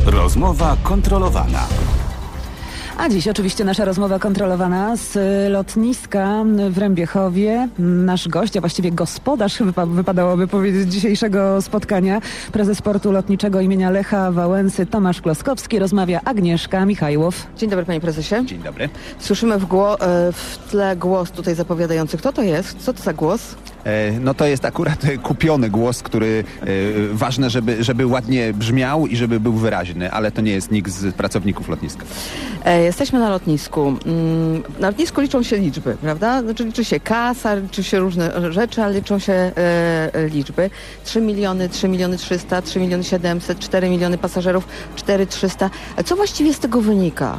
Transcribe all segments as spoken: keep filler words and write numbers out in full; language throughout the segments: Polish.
Rozmowa kontrolowana. A dziś oczywiście nasza rozmowa kontrolowana z lotniska w Rębiechowie. Nasz gość, a właściwie gospodarz, wypa- wypadałoby powiedzieć, dzisiejszego spotkania, prezes Portu Lotniczego imienia Lecha Wałęsy Tomasz Kloskowski. Rozmawia Agnieszka Michajłow. Dzień dobry, panie prezesie. Dzień dobry. Słyszymy w, gło- w tle głos tutaj zapowiadający. Kto to jest? Co to za głos? No to jest akurat kupiony głos, który e, ważne, żeby, żeby ładnie brzmiał i żeby był wyraźny, ale to nie jest nikt z pracowników lotniska. E, jesteśmy na lotnisku. Mm, na lotnisku liczą się liczby, prawda? Znaczy liczy się kasa, liczy się różne rzeczy, ale liczą się e, liczby. trzy miliony, trzy miliony trzysta, trzy miliony siedemset, cztery miliony pasażerów, cztery tysiące trzysta. Co właściwie z tego wynika,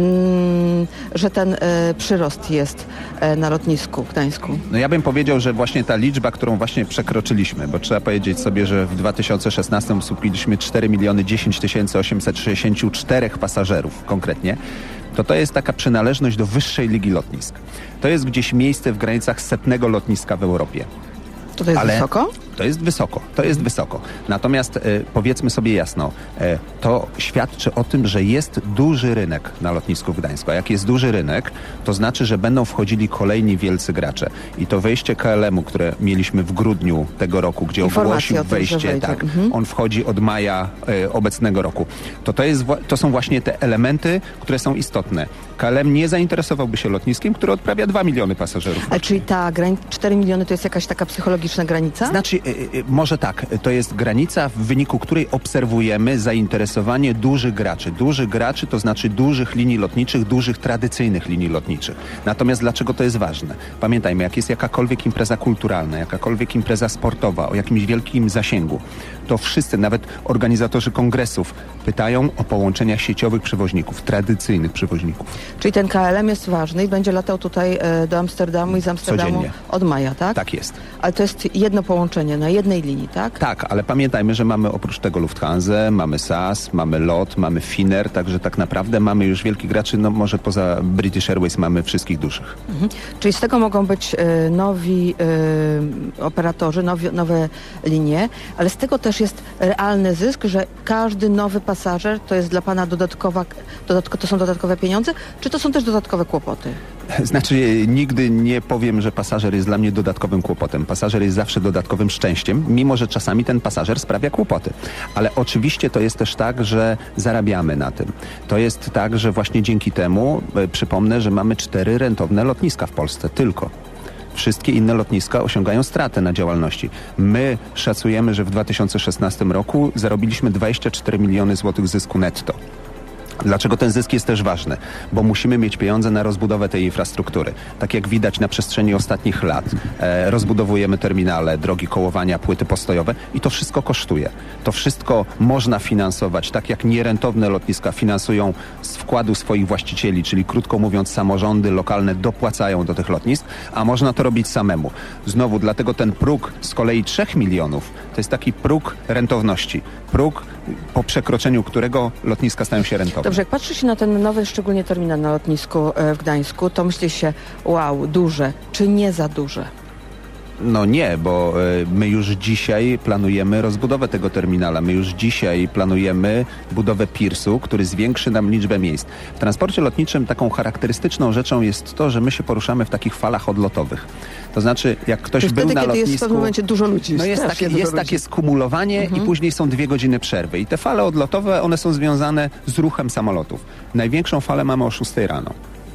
mm, że ten e, przyrost jest e, na lotnisku w Gdańsku? No ja bym powiedział, że właśnie ta liczba, którą właśnie przekroczyliśmy, bo trzeba powiedzieć sobie, że w dwa tysiące szesnastym obsługiwaliśmy cztery miliony dziesięć tysięcy osiemset sześćdziesiąt cztery pasażerów konkretnie, to to jest taka przynależność do wyższej ligi lotnisk. To jest gdzieś miejsce w granicach setnego lotniska w Europie. To, to jest Ale wysoko? To jest wysoko, to jest wysoko. Natomiast e, powiedzmy sobie jasno, e, to świadczy o tym, że jest duży rynek na lotnisku w Gdańsku. A jak jest duży rynek, to znaczy, że będą wchodzili kolejni wielcy gracze. I to wejście K L M-u, które mieliśmy w grudniu tego roku, gdzie Informacje ogłosił o tym, wejście, że wejdzie. tak, Mhm. on wchodzi od maja e, obecnego roku. To, to, jest, to są właśnie te elementy, które są istotne. K L M nie zainteresowałby się lotniskiem, które odprawia dwa miliony pasażerów. Ale czyli ta grań- cztery miliony to jest jakaś taka psychologiczna granica? Znaczy, y, y, może tak, to jest granica, w wyniku której obserwujemy zainteresowanie dużych graczy. Dużych graczy to znaczy dużych linii lotniczych, dużych tradycyjnych linii lotniczych. Natomiast dlaczego to jest ważne? Pamiętajmy, jak jest jakakolwiek impreza kulturalna, jakakolwiek impreza sportowa o jakimś wielkim zasięgu, to wszyscy, nawet organizatorzy kongresów, pytają o połączenia sieciowych przewoźników, tradycyjnych przewoźników. Czyli ten K L M jest ważny i będzie latał tutaj e, do Amsterdamu i z Amsterdamu Codziennie. od maja, tak? Tak jest. Ale to jest jedno połączenie na jednej linii, tak? Tak, ale pamiętajmy, że mamy oprócz tego Lufthansa, mamy S A S, mamy LOT, mamy Finnair, także tak naprawdę mamy już wielkich graczy, no może poza British Airways mamy wszystkich dużych. Mhm. Czyli z tego mogą być e, nowi e, operatorzy, nowi, nowe linie, ale z tego też jest realny zysk, że każdy nowy pasażer to jest dla pana dodatkowa, dodatko, to są dodatkowe pieniądze, czy to są też dodatkowe kłopoty? Znaczy, nigdy nie powiem, że pasażer jest dla mnie dodatkowym kłopotem. Pasażer jest zawsze dodatkowym szczęściem, mimo że czasami ten pasażer sprawia kłopoty. Ale oczywiście to jest też tak, że zarabiamy na tym. To jest tak, że właśnie dzięki temu, e, przypomnę, że mamy cztery rentowne lotniska w Polsce, tylko. Wszystkie inne lotniska osiągają stratę na działalności. My szacujemy, że w dwa tysiące szesnastym roku zarobiliśmy dwadzieścia cztery miliony złotych zysku netto. Dlaczego ten zysk jest też ważny? Bo musimy mieć pieniądze na rozbudowę tej infrastruktury. Tak jak widać na przestrzeni ostatnich lat, e, rozbudowujemy terminale, drogi kołowania, płyty postojowe i to wszystko kosztuje. To wszystko można finansować, tak jak nierentowne lotniska finansują z wkładu swoich właścicieli, czyli krótko mówiąc samorządy lokalne dopłacają do tych lotnisk, a można to robić samemu. Znowu, dlatego ten próg z kolei trzech milionów to jest taki próg rentowności. Próg, po przekroczeniu którego lotniska stają się rentowne. Dobrze, jak patrzy się na ten nowy, szczególnie terminal na lotnisku w Gdańsku, to myśli się, wow, duże, czy nie za duże? No nie, bo y, my już dzisiaj planujemy rozbudowę tego terminala. My już dzisiaj planujemy budowę pirsu, który zwiększy nam liczbę miejsc. W transporcie lotniczym taką charakterystyczną rzeczą jest to, że my się poruszamy w takich falach odlotowych. To znaczy, jak ktoś Czyli był wtedy, na kiedy lotnisku... jest w pewnym momencie dużo ludzi. No jest, takie, jest takie skumulowanie mhm. i później są dwie godziny przerwy. I te fale odlotowe, one są związane z ruchem samolotów. Największą falę mamy o szóstej rano.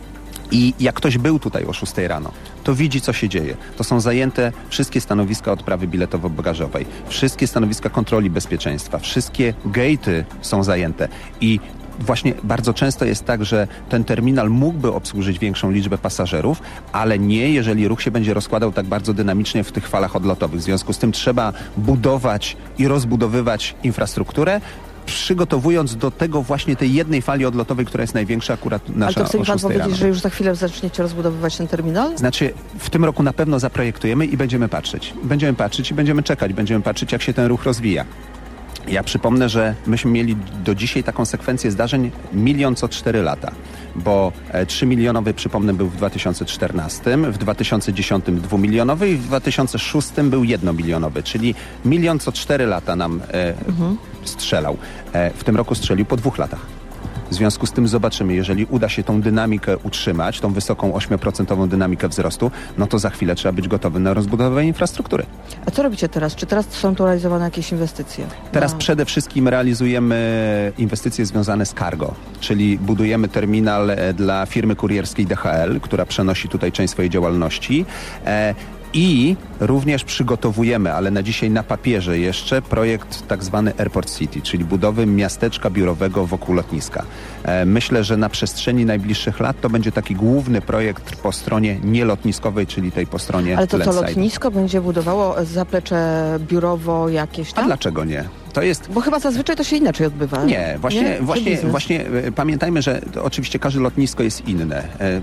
I jak ktoś był tutaj o szóstej rano, to widzi, co się dzieje. To są zajęte wszystkie stanowiska odprawy biletowo-bagażowej, wszystkie stanowiska kontroli bezpieczeństwa, wszystkie gate'y są zajęte i właśnie bardzo często jest tak, że ten terminal mógłby obsłużyć większą liczbę pasażerów, ale nie, jeżeli ruch się będzie rozkładał tak bardzo dynamicznie w tych falach odlotowych. W związku z tym trzeba budować i rozbudowywać infrastrukturę, przygotowując do tego właśnie tej jednej fali odlotowej, która jest największa akurat nasza. Ale to chce mi pan powiedzieć, rano. że już za chwilę zaczniecie rozbudowywać ten terminal? Znaczy, w tym roku na pewno zaprojektujemy i będziemy patrzeć. Będziemy patrzeć i będziemy czekać. Będziemy patrzeć, jak się ten ruch rozwija. Ja przypomnę, że myśmy mieli do dzisiaj taką sekwencję zdarzeń milion co cztery lata. bo trzymilionowy, przypomnę, był w dwa tysiące czternastym, w dwa tysiące dziesiątym dwumilionowy i w dwa tysiące szóstym był jednomilionowy, czyli milion co cztery lata nam e, mhm. strzelał. E, w tym roku strzelił po dwóch latach. W związku z tym zobaczymy, jeżeli uda się tą dynamikę utrzymać, tą wysoką ośmioprocentową dynamikę wzrostu, no to za chwilę trzeba być gotowym na rozbudowę infrastruktury. A co robicie teraz? Czy teraz są tu realizowane jakieś inwestycje? Teraz no. przede wszystkim realizujemy inwestycje związane z cargo, czyli budujemy terminal dla firmy kurierskiej D H L, która przenosi tutaj część swojej działalności. E, I również przygotowujemy, ale na dzisiaj na papierze jeszcze, projekt tak zwany Airport City, czyli budowy miasteczka biurowego wokół lotniska. E, myślę, że na przestrzeni najbliższych lat to będzie taki główny projekt po stronie nielotniskowej, czyli tej po stronie Ale to co, landside. lotnisko będzie budowało zaplecze biurowo jakieś tam? A dlaczego nie? To jest... Bo chyba zazwyczaj to się inaczej odbywa. Nie, właśnie, nie? właśnie, właśnie pamiętajmy, że to oczywiście każde lotnisko jest inne. E,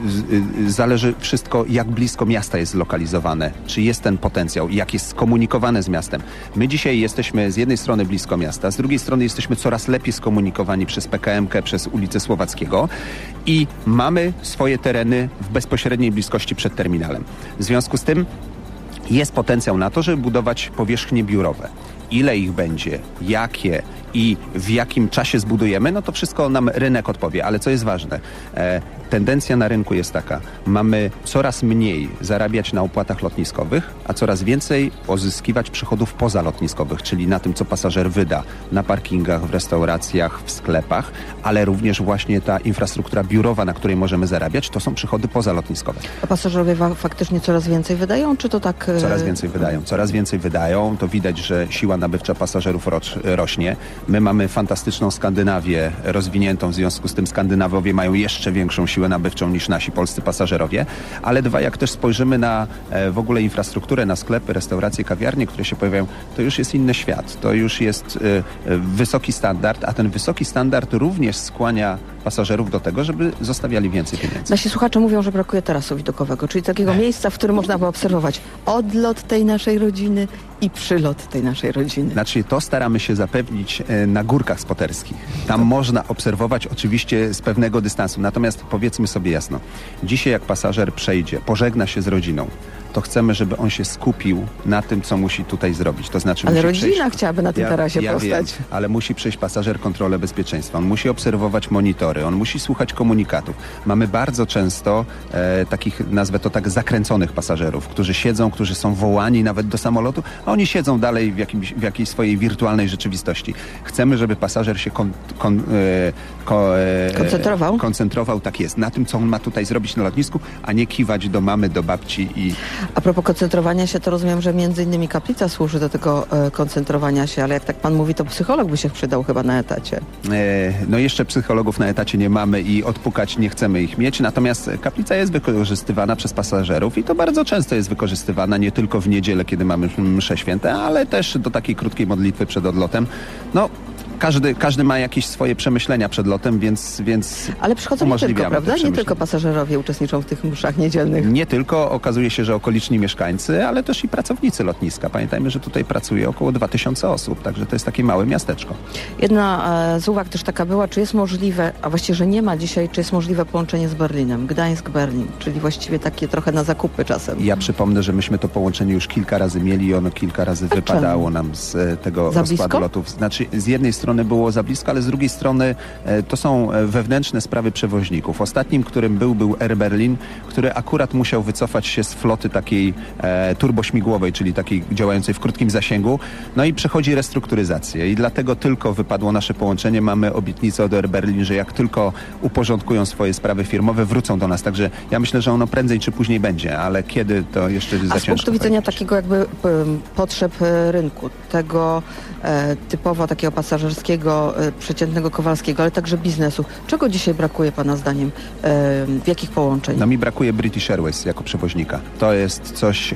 zależy wszystko, jak blisko miasta jest zlokalizowane, czy jest ten potencjał, jak jest skomunikowane z miastem. My dzisiaj jesteśmy z jednej strony blisko miasta, z drugiej strony jesteśmy coraz lepiej skomunikowani przez P K M K, przez ulicę Słowackiego i mamy swoje tereny w bezpośredniej bliskości przed terminalem. W związku z tym jest potencjał na to, żeby budować powierzchnie biurowe. Ile ich będzie, jakie i w jakim czasie zbudujemy, no to wszystko nam rynek odpowie. Ale co jest ważne, e, tendencja na rynku jest taka, mamy coraz mniej zarabiać na opłatach lotniskowych, a coraz więcej pozyskiwać przychodów pozalotniskowych, czyli na tym, co pasażer wyda, na parkingach, w restauracjach, w sklepach, ale również właśnie ta infrastruktura biurowa, na której możemy zarabiać, to są przychody pozalotniskowe. A pasażerowie wa- faktycznie coraz więcej wydają, czy to tak... E... Coraz więcej wydają, coraz więcej wydają, to widać, że siła nabywcza pasażerów roś, rośnie. My mamy fantastyczną Skandynawię rozwiniętą, w związku z tym Skandynawowie mają jeszcze większą siłę nabywczą niż nasi polscy pasażerowie, ale dwa, jak też spojrzymy na e, w ogóle infrastrukturę, na sklepy, restauracje, kawiarnie, które się pojawiają, to już jest inny świat, to już jest e, e, wysoki standard, a ten wysoki standard również skłania pasażerów do tego, żeby zostawiali więcej pieniędzy. Nasi słuchacze mówią, że brakuje tarasu widokowego, czyli takiego miejsca, w którym można by obserwować odlot tej naszej rodziny i przylot tej naszej rodziny. Znaczy, to staramy się zapewnić na górkach spoterskich. Tam to... można obserwować oczywiście z pewnego dystansu. Natomiast powiedzmy sobie jasno, dzisiaj jak pasażer przejdzie, pożegna się z rodziną, to chcemy, żeby on się skupił na tym, co musi tutaj zrobić. To znaczy, ale musi rodzina przejść... chciałaby na tym ja, tarasie ja powstać. Wiem, ale musi przejść pasażer kontrolę bezpieczeństwa. On musi obserwować monitory, on musi słuchać komunikatów. Mamy bardzo często e, takich, nazwę to tak, zakręconych pasażerów, którzy siedzą, którzy są wołani nawet do samolotu, a oni siedzą dalej w, jakimś, w jakiejś swojej wirtualnej rzeczywistości. Chcemy, żeby pasażer się kon, kon, e, ko, e, koncentrował. koncentrował, tak jest, na tym, co on ma tutaj zrobić na lotnisku, a nie kiwać do mamy, do babci i... A propos koncentrowania się, to rozumiem, że między innymi kaplica służy do tego e, koncentrowania się, ale jak tak pan mówi, to psycholog by się przydał chyba na etacie. E, no jeszcze psychologów na etacie nie mamy i odpukać nie chcemy ich mieć, natomiast kaplica jest wykorzystywana przez pasażerów i to bardzo często jest wykorzystywana, nie tylko w niedzielę, kiedy mamy msze święte, ale też do takiej krótkiej modlitwy przed odlotem. No, Każdy, każdy ma jakieś swoje przemyślenia przed lotem, więc, więc ale przychodzą nie tylko, prawda? Nie tylko pasażerowie uczestniczą w tych mszach niedzielnych. Nie tylko. Okazuje się, że okoliczni mieszkańcy, ale też i pracownicy lotniska. Pamiętajmy, że tutaj pracuje około dwa tysiące osób, także to jest takie małe miasteczko. Jedna z uwag też taka była, czy jest możliwe, a właściwie, że nie ma dzisiaj, czy jest możliwe połączenie z Berlinem, Gdańsk-Berlin, czyli właściwie takie trochę na zakupy czasem. Ja przypomnę, że myśmy to połączenie już kilka razy mieli i ono kilka razy a wypadało czemu? nam z tego za rozkładu blisko? lotów. Znaczy, z jednej strony było za blisko, ale z drugiej strony e, to są wewnętrzne sprawy przewoźników. Ostatnim, którym był, był Air Berlin, który akurat musiał wycofać się z floty takiej e, turbośmigłowej, czyli takiej działającej w krótkim zasięgu, no i przechodzi restrukturyzację i dlatego tylko wypadło nasze połączenie. Mamy obietnicę od Air Berlin, że jak tylko uporządkują swoje sprawy firmowe, wrócą do nas. Także ja myślę, że ono prędzej czy później będzie, ale kiedy, to jeszcze za ciężko. A z punktu widzenia powiedzieć. takiego jakby potrzeb rynku, tego e, typowo takiego pasażerskiego, e, przeciętnego Kowalskiego, ale także biznesu. Czego dzisiaj brakuje pana zdaniem? E, w jakich połączeń? No mi brakuje British Airways jako przewoźnika. To jest coś, e,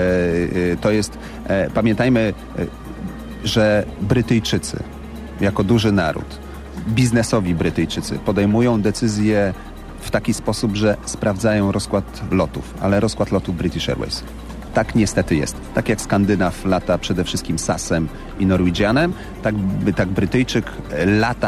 to jest, e, pamiętajmy, e, że Brytyjczycy jako duży naród, biznesowi Brytyjczycy podejmują decyzje w taki sposób, że sprawdzają rozkład lotów, ale rozkład lotów British Airways. Tak niestety jest. Tak jak Skandynaw lata przede wszystkim sasem i Norwegianem, tak, tak Brytyjczyk lata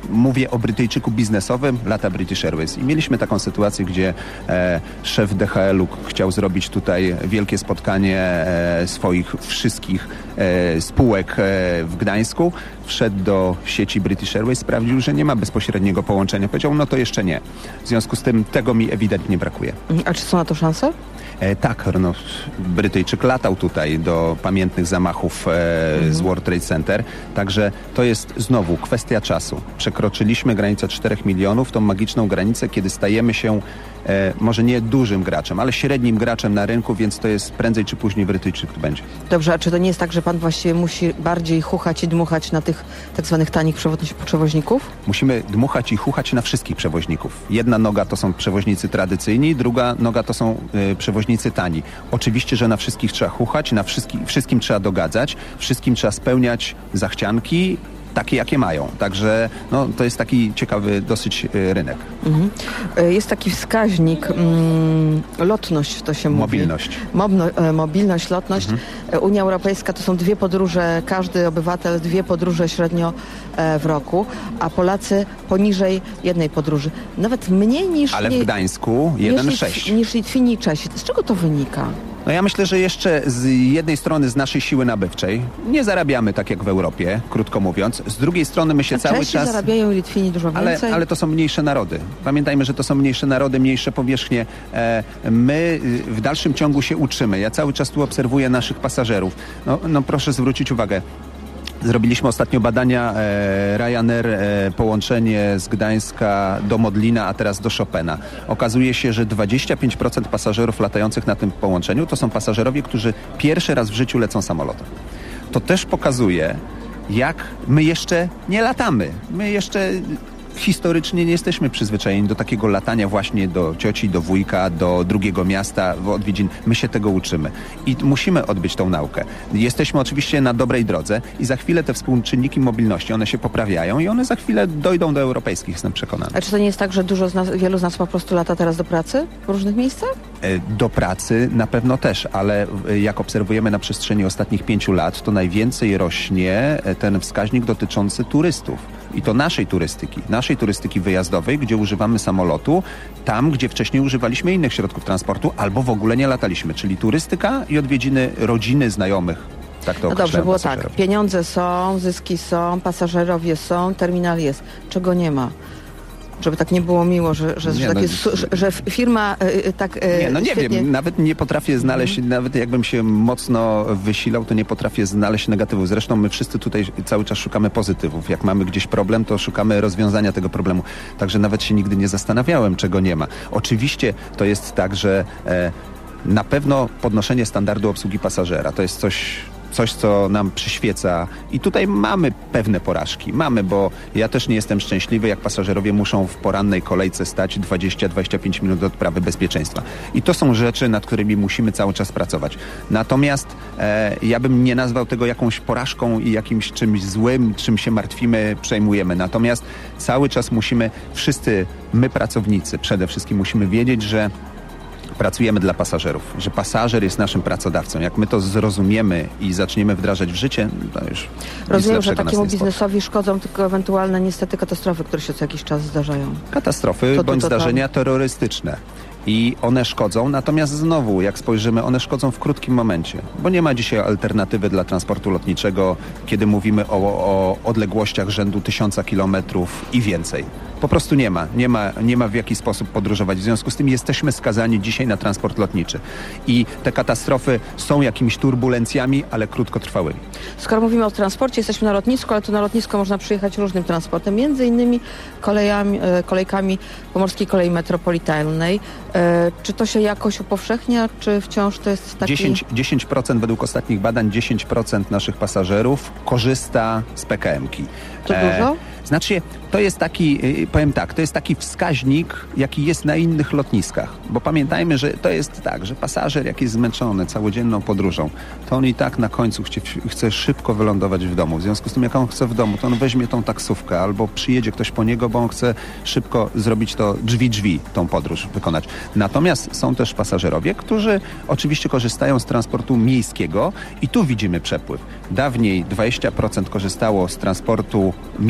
mówię o Brytyjczyku biznesowym, lata British Airways. I mieliśmy taką sytuację, gdzie e, szef D H L-u chciał zrobić tutaj wielkie spotkanie e, swoich wszystkich e, spółek e, w Gdańsku. Wszedł do sieci British Airways, sprawdził, że nie ma bezpośredniego połączenia. Powiedział, no to jeszcze nie. W związku z tym tego mi ewidentnie brakuje. A czy są na to szanse? E, tak, no, Brytyjczyk latał tutaj do pamiętnych zamachów e, mhm. z World Trade Center, także to jest znowu kwestia czasu. Przekroczyliśmy granicę czterech milionów, tą magiczną granicę, kiedy stajemy się e, może nie dużym graczem, ale średnim graczem na rynku, więc to jest prędzej czy później Brytyjczyk tu będzie. Dobrze, a czy to nie jest tak, że pan właściwie musi bardziej chuchać i dmuchać na tych tak zwanych tanich przewoźników? Musimy dmuchać i chuchać na wszystkich przewoźników. Jedna noga to są przewoźnicy tradycyjni, druga noga to są e, przewoźnicy tani. Oczywiście, że na wszystkich trzeba chuchać, na wszystkim, wszystkim trzeba dogadzać, wszystkim trzeba spełniać zachcianki, takie jakie mają. Także no, to jest taki ciekawy dosyć y, rynek. Mhm. Jest taki wskaźnik, mm, lotność to się mówi. Mobilność. Mobno, e, mobilność, lotność. Mhm. Unia Europejska to są dwie podróże, każdy obywatel dwie podróże średnio e, w roku, a Polacy poniżej jednej podróży. Nawet mniej niż... Ale nie, w Gdańsku jeden przecinek sześć. Niż Litwini i Czesi. Z czego to wynika? No ja myślę, że jeszcze z jednej strony z naszej siły nabywczej nie zarabiamy tak jak w Europie, krótko mówiąc. Z drugiej strony my się a cały Czesi czas... zarabiają i Litwini dużo więcej. Ale, ale to są mniejsze narody. Pamiętajmy, że to są mniejsze narody, mniejsze powierzchnie. E, my w dalszym ciągu się uczymy. Ja cały czas tu obserwuję naszych pasażerów. No, no proszę zwrócić uwagę. Zrobiliśmy ostatnio badania e, Ryanair, e, połączenie z Gdańska do Modlina, a teraz do Chopina. Okazuje się, że dwadzieścia pięć procent pasażerów latających na tym połączeniu to są pasażerowie, którzy pierwszy raz w życiu lecą samolotem. To też pokazuje, jak my jeszcze nie latamy. My jeszcze historycznie nie jesteśmy przyzwyczajeni do takiego latania właśnie do cioci, do wujka, do drugiego miasta, w odwiedzin. My się tego uczymy i musimy odbyć tą naukę. Jesteśmy oczywiście na dobrej drodze i za chwilę te współczynniki mobilności, one się poprawiają i one za chwilę dojdą do europejskich, jestem przekonany. A czy to nie jest tak, że dużo z nas, wielu z nas po prostu lata teraz do pracy w różnych miejscach? Do pracy na pewno też, ale jak obserwujemy na przestrzeni ostatnich pięciu lat, to najwięcej rośnie ten wskaźnik dotyczący turystów. I to naszej turystyki, naszej turystyki wyjazdowej, gdzie używamy samolotu, tam, gdzie wcześniej używaliśmy innych środków transportu albo w ogóle nie lataliśmy, czyli turystyka i odwiedziny rodziny, znajomych. Tak to no dobrze, było tak, pieniądze są, zyski są, pasażerowie są, terminal jest. Czego nie ma? Żeby tak nie było miło, że, że, nie, że, tak no, jest, że, że firma y, tak y, Nie, no nie świetnie... wiem, nawet nie potrafię znaleźć, mm. nawet jakbym się mocno wysilał, to nie potrafię znaleźć negatywów. Zresztą my wszyscy tutaj cały czas szukamy pozytywów. Jak mamy gdzieś problem, to szukamy rozwiązania tego problemu. Także nawet się nigdy nie zastanawiałem, czego nie ma. Oczywiście to jest tak, że e, na pewno podnoszenie standardu obsługi pasażera to jest coś... Coś, co nam przyświeca i tutaj mamy pewne porażki. Mamy, bo ja też nie jestem szczęśliwy, jak pasażerowie muszą w porannej kolejce stać dwadzieścia do dwudziestu pięciu minut do odprawy bezpieczeństwa. I to są rzeczy, nad którymi musimy cały czas pracować. Natomiast e, ja bym nie nazwał tego jakąś porażką i jakimś czymś złym, czym się martwimy, przejmujemy. Natomiast cały czas musimy, wszyscy my pracownicy przede wszystkim musimy wiedzieć, że pracujemy dla pasażerów, że pasażer jest naszym pracodawcą. Jak my to zrozumiemy i zaczniemy wdrażać w życie, to już rozumiem, że takiemu biznesowi szkodzą tylko ewentualne niestety katastrofy, które się co jakiś czas zdarzają. Katastrofy to, to, bądź to, to, zdarzenia terrorystyczne. I one szkodzą, natomiast znowu, jak spojrzymy, one szkodzą w krótkim momencie, bo nie ma dzisiaj alternatywy dla transportu lotniczego, kiedy mówimy o, o odległościach rzędu tysiąca kilometrów i więcej. Po prostu nie ma. Nie ma, nie ma w jaki sposób podróżować. W związku z tym jesteśmy skazani dzisiaj na transport lotniczy. I te katastrofy są jakimiś turbulencjami, ale krótkotrwałymi. Skoro mówimy o transporcie, jesteśmy na lotnisku, ale tu na lotnisko można przyjechać różnym transportem, między innymi kolejami, kolejkami Pomorskiej Kolei Metropolitalnej. Czy to się jakoś upowszechnia, czy wciąż to jest taki... dziesięć procent według ostatnich badań, dziesięć procent naszych pasażerów korzysta z P K M ki. To dużo? Znaczy, to jest taki, powiem tak, to jest taki wskaźnik, jaki jest na innych lotniskach. Bo pamiętajmy, że to jest tak, że pasażer, jak jest zmęczony całodzienną podróżą, to on i tak na końcu chce, chce szybko wylądować w domu. W związku z tym, jak on chce w domu, to on weźmie tą taksówkę albo przyjedzie ktoś po niego, bo on chce szybko zrobić to drzwi drzwi, tą podróż wykonać. Natomiast są też pasażerowie, którzy oczywiście korzystają z transportu miejskiego i tu widzimy przepływ. Dawniej dwadzieścia procent korzystało z transportu miejskiego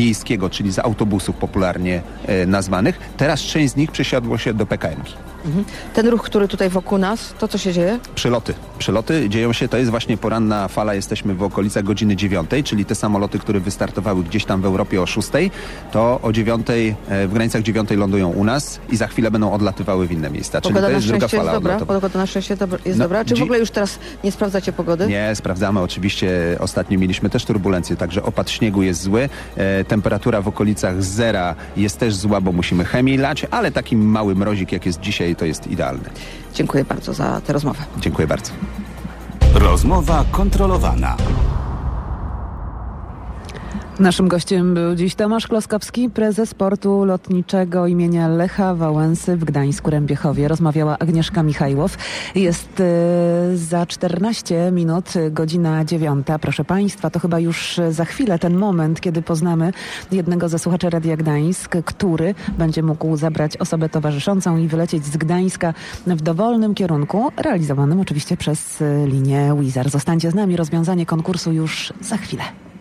paliwo, czyli z autobusów popularnie e, nazwanych. Teraz część z nich przesiadło się do P K M-ki. Mhm. Ten ruch, który tutaj wokół nas, to co się dzieje? Przyloty. Przyloty dzieją się, to jest właśnie poranna fala, jesteśmy w okolicach godziny dziewiątej, czyli te samoloty, które wystartowały gdzieś tam w Europie o szóstej, to o dziewiątej, w granicach dziewiątej lądują u nas i za chwilę będą odlatywały w inne miejsca. Czyli Pogoda to na jest druga szczęście fala jest dobra? odlotowa. Pogoda na szczęście dobra, jest No, dobra? Czy w dzi- ogóle już teraz nie sprawdzacie pogody? Nie, sprawdzamy oczywiście. Ostatnio mieliśmy też turbulencje, także opad śniegu jest zły. E, temperatura w okolicach zera jest też zła, bo musimy chemię lać, ale taki mały mrozik, jak jest dzisiaj, to jest idealny. Dziękuję bardzo za tę rozmowę. Dziękuję bardzo. Rozmowa kontrolowana. Naszym gościem był dziś Tomasz Kloskowski, prezes portu lotniczego imienia Lecha Wałęsy w Gdańsku-Rębiechowie. Rozmawiała Agnieszka Michajłow. Jest y, za czternaście minut, godzina dziewiąta. Proszę Państwa, to chyba już za chwilę ten moment, kiedy poznamy jednego ze słuchaczy Radia Gdańsk, który będzie mógł zabrać osobę towarzyszącą i wylecieć z Gdańska w dowolnym kierunku, realizowanym oczywiście przez y, linię Wizz Air. Zostańcie z nami, rozwiązanie konkursu już za chwilę.